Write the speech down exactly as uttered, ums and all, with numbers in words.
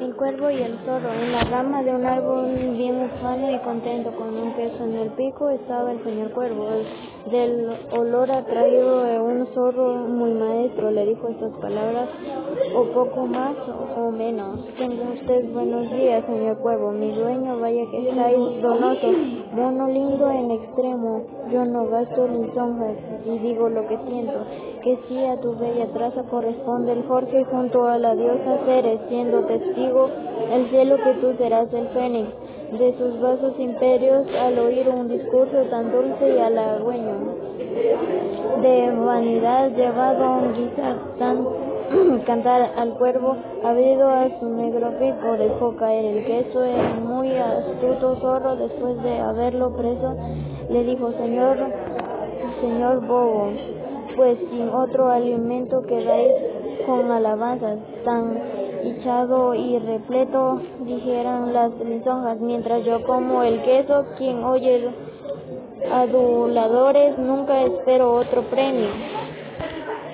El cuervo y el zorro. En la rama de un árbol bien ufano y contento, con un queso en el pico, estaba el señor Cuervo. Del olor atraído de un zorro muy maestro, le dijo estas palabras, o poco más o menos. Tenga usted buenos días, señor Cuervo. Mi dueño, vaya que estáis donoso, bono lindo en extremo. Yo no gasto lisonjas y digo lo que siento, que sí a tu bella traza corresponde el Jorge junto a la diosa Ceres, siendo testigo el cielo que tú serás el fénix de sus vasos imperios al oír un discurso tan dulce y halagüeño. De vanidad llevado a un guisar tan cantar al cuervo, abrido a su negro pico, dejó caer el queso. El muy astuto zorro, después de haberlo preso, le dijo: señor, señor bobo, pues sin otro alimento quedáis con alabanzas, tan hinchado y repleto, dijeran las lisonjas, mientras yo como el queso. Quien oye aduladores nunca espero otro premio.